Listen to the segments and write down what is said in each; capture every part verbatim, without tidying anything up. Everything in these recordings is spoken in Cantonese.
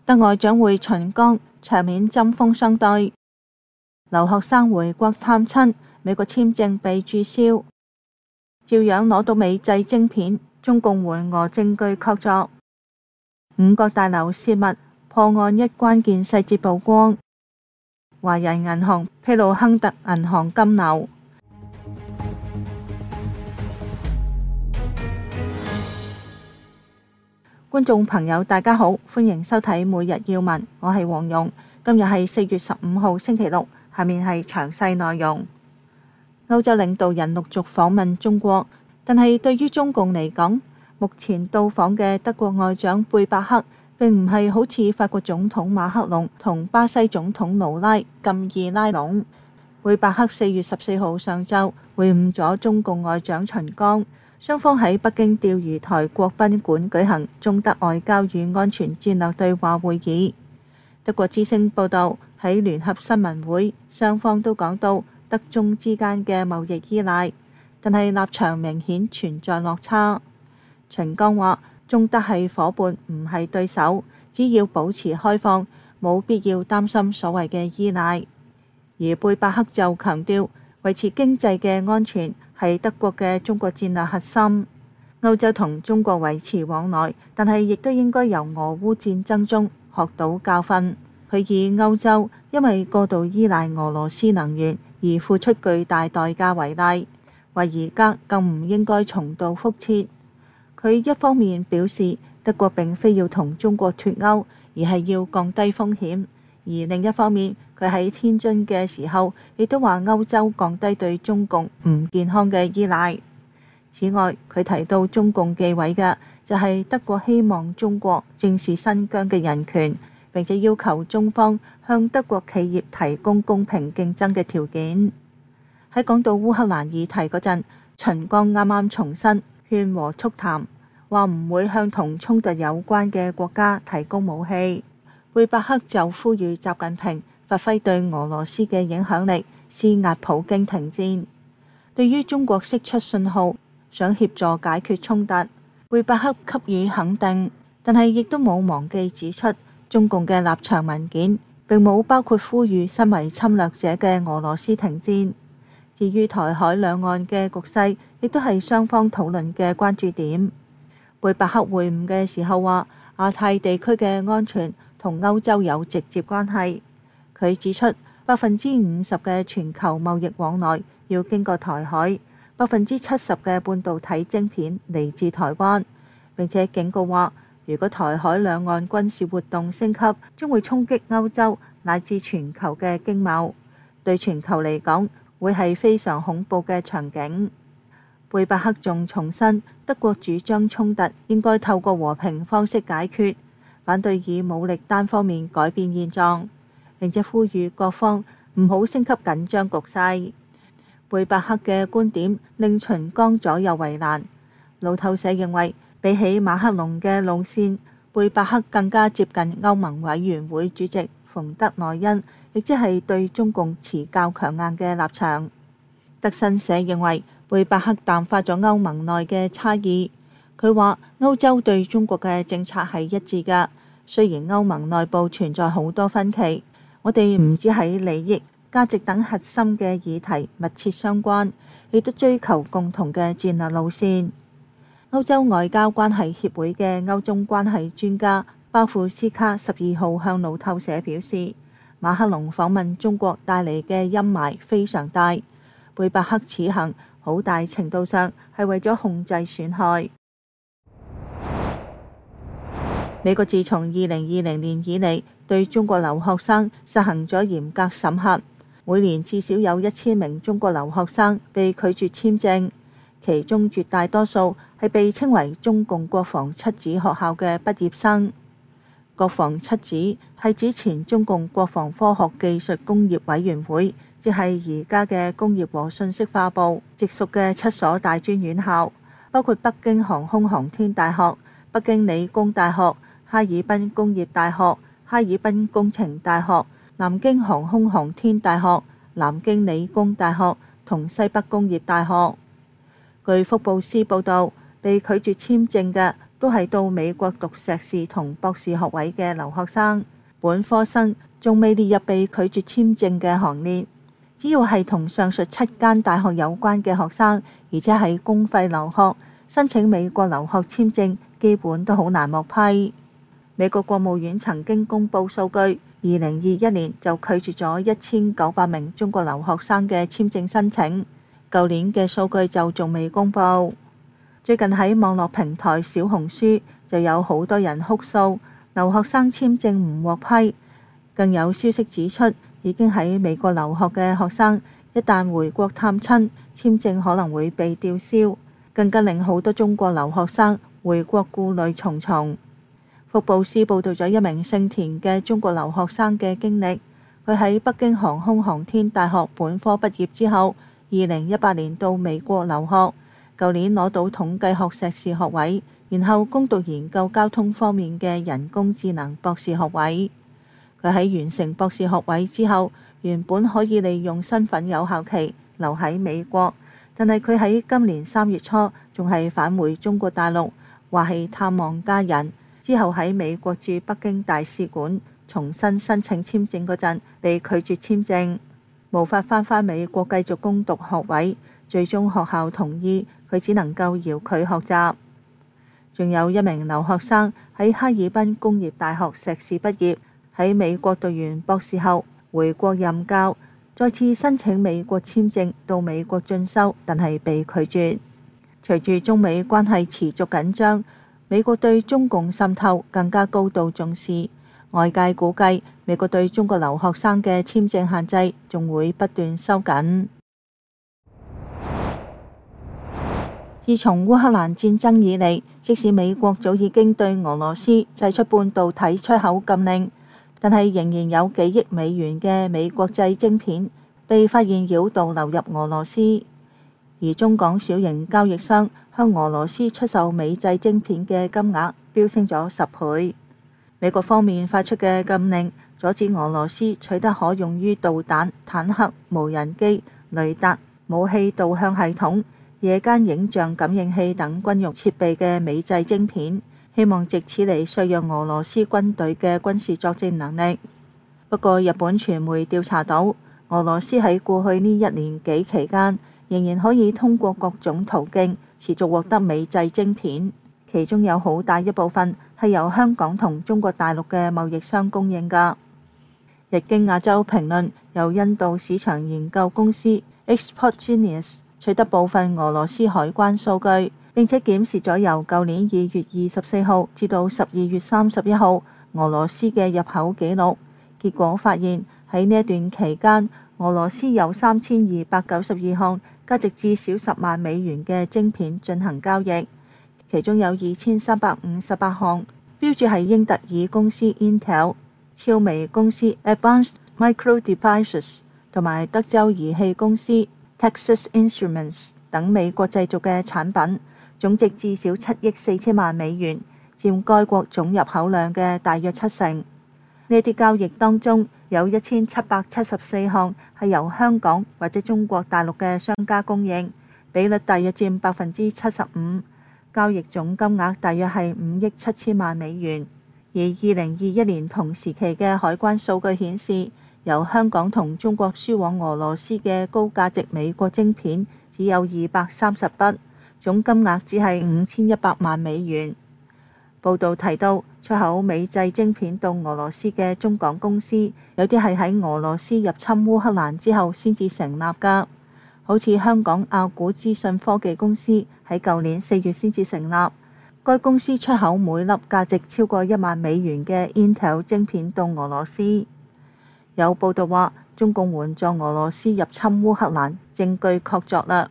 德外長會秦剛場面針鋒相對。留學生回國探親，美國簽證被註銷，照樣攞到美製晶片，中共援俄證據確鑿。五角大樓泄密，破案一關鍵細節曝光。華人銀行披露亨特銀行金流。觀眾朋友大家好，歡迎收睇每日要聞，我係黃蓉。今日係四月十五號星期六，下面係詳細內容。歐洲領導人陸續訪問中國，但係對於中共嚟講，目前到訪嘅德國外長貝伯克並唔係好似法國總統馬克龍同巴西總統盧拉咁易拉攏。貝伯克四月十四號上晝會晤咗中共外長秦剛，雙方喺北京釣魚台國賓館舉行中德外交與安全戰略對話會議。德國之聲報道，喺聯合新聞會，雙方都講到德中之間嘅貿易依賴，但係立場明顯存在落差。秦剛話：中德係夥伴，唔係對手，只要保持開放，冇必要擔心所謂嘅依賴。而貝伯克就強調，維持經濟嘅安全係德國嘅中國戰略核心。歐洲同中國維持往來，但係亦都應該由俄烏戰爭中學到教訓。佢以歐洲因為過度依賴俄羅斯能源而付出巨大代價為例，話而家更唔應該重蹈覆轍。佢一方面表示德國並非要同中國脫歐，而係要降低風險；而另一方面，佢喺天津嘅時候亦都話歐洲降低對中共唔健康嘅依賴。此外，佢提到中共忌諱嘅就係德國希望中國正視新疆嘅人權，並且要求中方向德國企業提供公平競爭嘅條件。喺講到烏克蘭議題嗰陣，秦剛啱啱重申勸和促談，話唔會向同衝突有關嘅國家提供武器。貝伯克就呼籲習近平發揮對俄羅斯嘅影響力，施壓普京停戰。對於中國釋出信號想協助解決衝突，貝伯克給予肯定，但係亦都冇忘記指出，中共嘅立場文件並冇包括呼籲身為侵略者嘅俄羅斯停戰。至於台海兩岸嘅局勢，亦都係雙方討論嘅關注點。貝伯克會晤嘅時候話，亞太地區嘅安全同歐洲有直接關係。佢指出，百分之五十嘅全球貿易往來要經過台海，百分之七十嘅半導體晶片嚟自台灣。並且警告話，如果台海兩岸軍事活動升級，將會衝擊歐洲乃至全球嘅經貿，對全球嚟講會係非常恐怖嘅場景。貝伯克仲重申，德國主張衝突應該透過和平方式解決，反對以武力單方面改變現狀，並且呼籲各方唔好升級緊張局勢。貝伯克嘅觀點令秦剛左右為難。路透社認為，比起馬克龍嘅路線，貝伯克更加接近歐盟委員會主席馮德萊恩，亦即係對中共持較強硬嘅立場。德新社認為，貝伯克淡化咗歐盟內嘅差異。佢話歐洲對中國嘅政策係一致㗎，雖然歐盟內部存在好多分歧，我哋唔止喺利益、價值等核心嘅議題密切相關，亦都追求共同嘅戰略路線。歐洲外交關係協會嘅歐中關係專家巴庫斯卡十二號向路透社表示，馬克龍訪問中國帶嚟嘅陰霾非常大，貝伯克此行好大程度上係為咗控制損害。美國自從二零二零年以嚟對中國留學生實行咗嚴格審核，每年至少有一千名中國留學生被拒絕簽證，其中絕大多數係被稱為中共國防七子學校嘅畢業生。國防七子係指前中共國防科學技術工業委員會，即係而家嘅工業和信息化部直屬嘅七所大專院校，包括北京航空航天大學、北京理工大學、哈爾濱工業大學、哈爾濱工程大學、南京航空航天大學、南京理工大學同西北工業大學。據福布斯報導，被拒絕簽證嘅都係到美國讀碩士同博士學位嘅留學生，本科生仲未列入被拒絕簽證嘅行列。只要係同上述七間大學有關嘅學生，而且係公費留學，申請美國留學簽證基本都好難獲批。美國國務院曾經公布數據，二零二一年就拒絕咗一千九百名中國留學生嘅簽證申請，舊年嘅數據就仲未公布。最近喺網絡平台小紅書就有好多人哭訴留學生簽證唔獲批，更有消息指出，已經喺美國留學嘅學生一旦回國探親，簽證可能會被吊銷，更加令好多中國留學生回國顧慮重重。福布斯報導咗一名姓田嘅中國留學生嘅經歷，佢喺北京航空航天大學本科畢業之後，二零一八年到美國留學。舊年攞到統計學碩士學位，然後攻讀研究交通方面嘅人工智能博士學位。佢喺完成博士學位之後，原本可以利用身份有效期留喺美國，但係佢喺今年三月初仲係返回中國大陸，話係探望家人。之後喺美國駐北京大使館重新申請簽證嗰陣，被拒絕簽證，無法返返美國繼續攻讀學位。最終學校同意佢只能夠遙距學習。仲有一名留學生喺哈爾濱工業大學碩士畢業，喺美國讀完博士後回國任教，再次申請美國簽證到美國進修，但係被拒絕。隨住中美關係持續緊張，美國對中共滲透更加高度重視，外界估計美國對中國留學生嘅簽證限制仲會不斷收緊。自從烏克蘭戰爭以嚟，即使美國早已經對俄羅斯祭出半導體出口禁令，但係仍然有幾億美元嘅美國製晶片被發現繞道流入俄羅斯，而中港小型交易商向俄羅斯出售美製晶片嘅金額飆升咗十倍。美國方面發出嘅禁令阻止俄羅斯取得可用於導彈、坦克、無人機、雷達、武器導向系統、夜間影像感應器等軍用設備嘅美製晶片，希望藉此嚟削弱俄羅斯軍隊嘅軍事作戰能力。不過日本傳媒調查到，俄羅斯喺過去呢一年幾期間，仍然可以通過各種途徑持續獲得美製晶片，其中有好大一部分係由香港同中國大陸嘅貿易商供應㗎。日經亞洲評論由印度市場研究公司 Export Genius 取得部分俄羅斯海關數據，並且檢視咗由舊年二月二十四號至到十二月三十一號俄羅斯嘅入口記錄，結果發現喺呢一段期間，俄羅斯有三千二百九十二項價值至少十萬美元嘅晶片進行交易，其中有二千三百五十八項標註係英特爾公司 Intel、超微公司 Advanced Micro Devices 同埋德州儀器公司Texas Instruments 等美國製造嘅產品，總值至少七億四千萬美元，佔該國總入口量嘅大約七成。呢啲交易當中有一千七百七十四項係由香港或者中國大陸嘅商家供應，比率大約佔百分之七十五，交易總金額大約係五億七千萬美元。而二零二一年同時期嘅海關數據顯示，由香港同中國輸往俄羅斯嘅高價值美國晶片只有二百三十筆，總金額只係五千一百萬美元。報道提到，出口美製晶片到俄羅斯嘅中港公司，有啲係喺俄羅斯入侵烏克蘭之後先至成立㗎，好似香港亞股資訊科技公司喺舊年四月先至成立，該公司出口每粒價值超過一萬美元嘅 Intel 晶片到俄羅斯。有報道話，中共援助俄羅斯入侵烏克蘭，證據確鑿啦。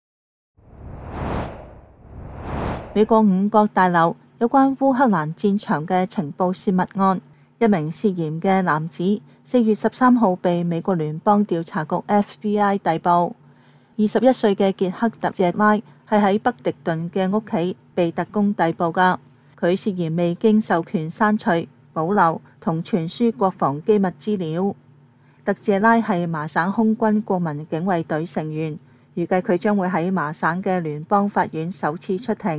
美國五角大樓有關烏克蘭戰場嘅情報泄密案，一名涉嫌嘅男子四月十三號被美國聯邦調查局 F B I 逮捕。二十一歲嘅傑克特謝拉係喺北迪頓嘅屋企被特工逮捕㗎，佢涉嫌未經授權刪除、保留同傳輸國防機密資料。特謝拉係麻省空軍國民警衛隊成員，預計佢將會喺麻省嘅聯邦法院首次出庭。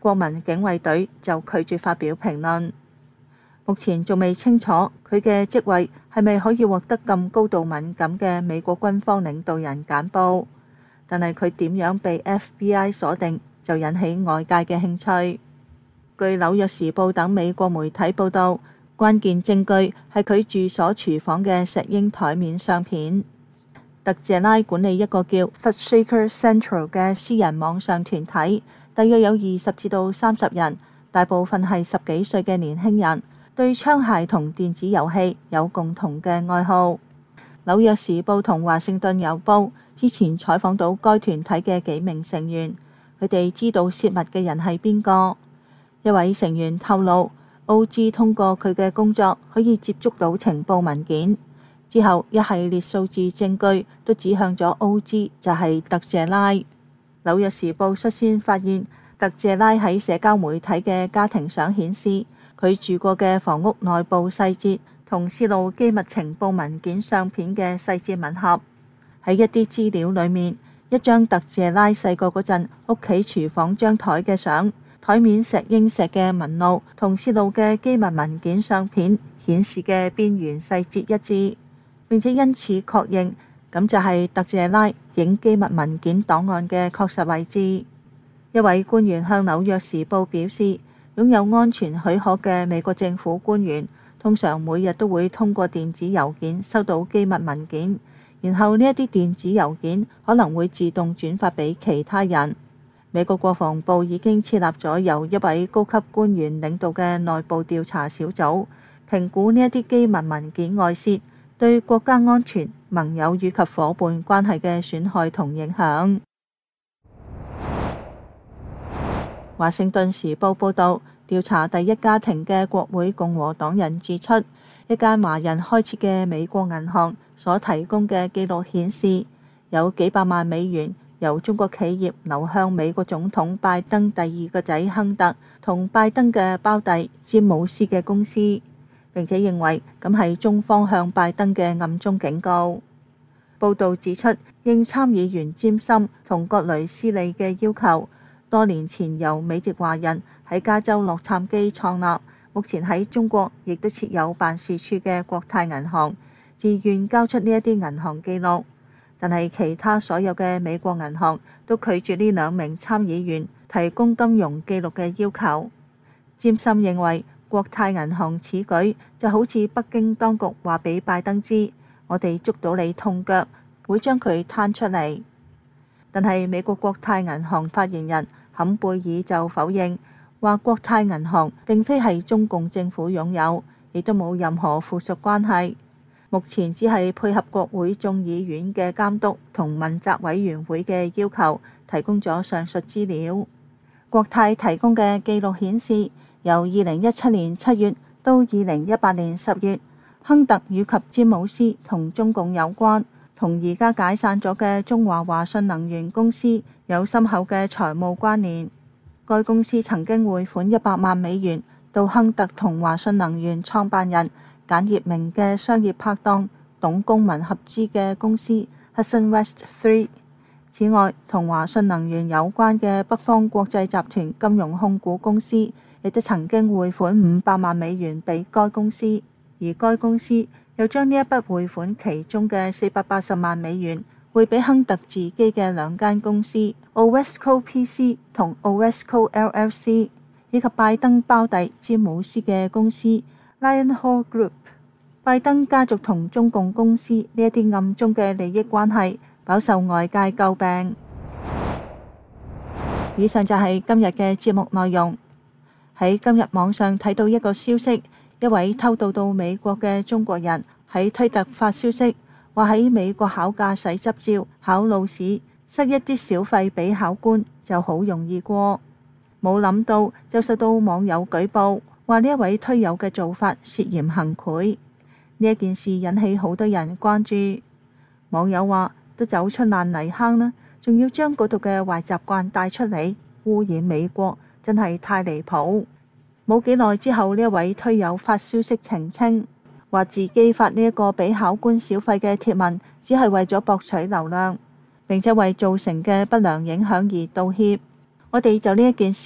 國民警衛隊就拒絕發表評論。目前仲未清楚佢嘅職位係咪可以獲得咁高度敏感嘅美國軍方領導人簡報，但係佢點樣被 F B I 鎖定就引起外界嘅興趣。據《紐約時報》等美國媒體報道，關鍵證據係佢住所廚房嘅石英台面相片。特謝拉管理一個叫 Footshaker Central 嘅私人網上團體，大約有二十至到三十人，大部分係十幾歲嘅年輕人，對槍械同電子遊戲有共同嘅愛好。《紐約時報》同《華盛頓郵報》之前採訪到該團體嘅幾名成員，佢哋知道泄密嘅人係邊個。一位成員透露 ，O G 通過佢嘅工作可以接觸到情報文件。之後一系列數字證據都指向咗 O G 就係特謝拉。《紐約時報》率先發現特謝拉喺社交媒體嘅家庭相顯示，佢住過嘅房屋內部細節同泄露機密情報文件相片嘅細節吻合。喺一啲資料裏面，一張特謝拉細個嗰陣屋企廚房張台嘅相，台面石英石嘅紋路同泄露嘅機密文件相片顯示嘅邊緣細節一致。並且因此確認，咁就係特謝拉影機密文件檔案嘅確實位置。一位官員向《紐約時報》表示，擁有安全許可嘅美國政府官員通常每日都會通過電子郵件收到機密文件，然後呢一啲電子郵件可能會自動轉發俾其他人。美國國防部已經設立咗由一位高級官員領導嘅內部調查小組，評估呢一啲機密文件外泄對國家安全、盟友以及夥伴關係嘅損害同影響。華盛頓時報報導，調查第一家庭嘅國會共和黨人指出，一間華人開設嘅美國銀行所提供嘅記錄顯示，有幾百萬美元由中國企業流向美國總統拜登第二個仔亨特同拜登嘅胞弟詹姆斯嘅公司。並且認為咁係中方向拜登嘅暗中警告。報導指出，應參議員詹森同葛雷斯利嘅要求，多年前由美籍華人喺加州洛杉磯創立，目前喺中國亦都設有辦事處嘅國泰銀行，自願交出呢一啲銀行記錄，但係其他所有嘅美國銀行都拒絕呢兩名參議員提供金融記錄嘅要求。詹森認為，國泰銀行此舉就好似北京當局話俾拜登知，我哋捉到你痛腳，會將佢攤出嚟。但係美國國泰銀行發言人坎貝爾就否認，話國泰銀行並非係中共政府擁有，亦都冇任何附屬關係。目前只係配合國會眾議院嘅監督同問責委員會嘅要求，提供咗上述資料。國泰提供嘅記錄顯示，由二零一七年七月到二零一八年十月，亨特以及詹姆斯同中共有關，同而家解散咗嘅中華華信能源公司有深厚嘅財務關聯。該公司曾經匯款一百萬美元到亨特同華信能源創辦人簡葉明嘅商業拍檔董公民合資嘅公司 Hudson West 三。此外，同華信能源有關嘅北方國際集團金融控股公司亦都曾經匯款五百萬美元俾該公司，而該公司又將呢一筆匯款其中嘅四百八十萬美元匯俾亨特自己嘅兩間公司 Owesco P C 同 Owesco L L C， 以及拜登胞弟詹姆斯嘅公司 Lion Hall Group。拜登家族同中共公司呢一啲暗中嘅利益關係飽受外界詬病。以上就係今日嘅節目內容。喺今日網上睇到一個消息，一位偷渡到美國嘅中國人喺推特發消息，話喺美國考駕駛執照、考路試，塞一啲小費俾考官就好容易過。冇諗到就受到網友舉報，話呢一位推友嘅做法涉嫌行賄。呢一件事引起好多人關注。網友話：都走出爛泥坑啦，仲要將嗰度嘅壞習慣帶出嚟，污染美國，真係太離譜。冇幾耐之後，呢一位推友發消息澄清，話自己發呢一個俾考官小費嘅貼文，只係為咗博取流量，並且為造成嘅不良影響而道歉。我哋就呢一件事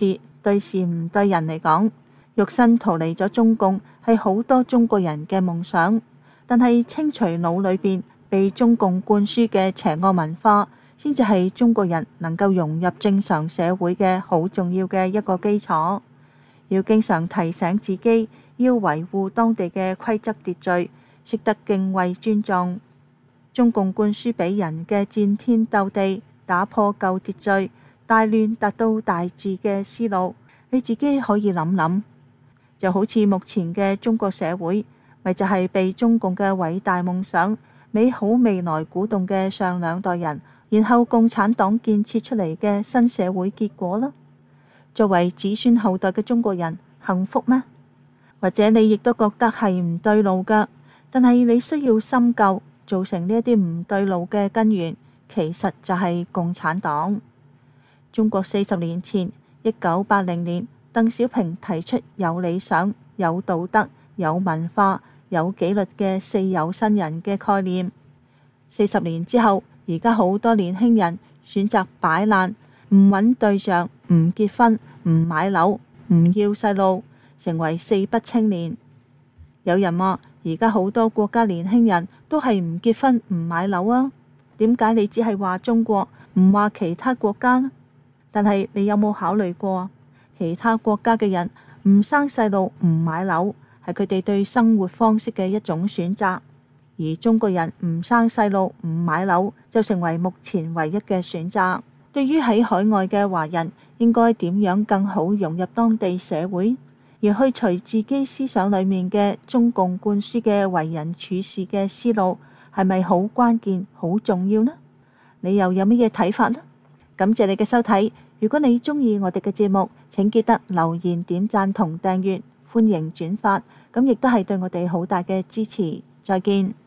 對事唔對人嚟講，肉身逃離咗中共係好多中國人嘅夢想，但係清除腦裏邊被中共灌輸嘅邪惡文化，先至係中國人能夠融入正常社會嘅好重要嘅一個基礎。要經常提醒自己，要維護當地嘅規則秩序，識得敬畏尊重。中共灌輸俾人嘅戰天鬥地、打破舊秩序、大亂達到大治嘅思路，你自己可以諗諗。就好似目前嘅中國社會，咪就係被中共嘅偉大夢想、美好未來鼓動嘅上兩代人，然後共產黨建設出嚟嘅新社會結果啦。作為子孫後代嘅中國人，幸福咩？或者你亦都覺得係唔對路噶，但係你需要深究，造成呢一啲唔對路嘅根源，其實就係共產黨。中國四十年前，一九八零年，鄧小平提出有理想、有道德、有文化、有紀律嘅四有新人嘅概念。四十年之後，而家好多年輕人選擇擺爛，唔揾對象，唔結婚，唔買樓，唔要細路，成為四不青年。有人話，而家好多國家年輕人都係唔結婚唔買樓啊，點解你只係話中國，唔話其他國家呢？但係你有冇考慮過，其他國家嘅人唔生細路唔買樓，係佢哋對生活方式嘅一種選擇，而中國人唔生細路唔買樓就成為目前唯一嘅選擇。對於喺海外嘅華人，應該點樣更好融入當地社會，而去除自己思想裏面嘅中共灌輸嘅為人處事嘅思路，係咪好關鍵好重要呢？你又有乜嘢睇法呢？感謝你嘅收睇，如果你鍾意我哋嘅節目，請記得留言、點讚同訂閱，歡迎轉發，咁亦都係對我哋好大嘅支持。再見。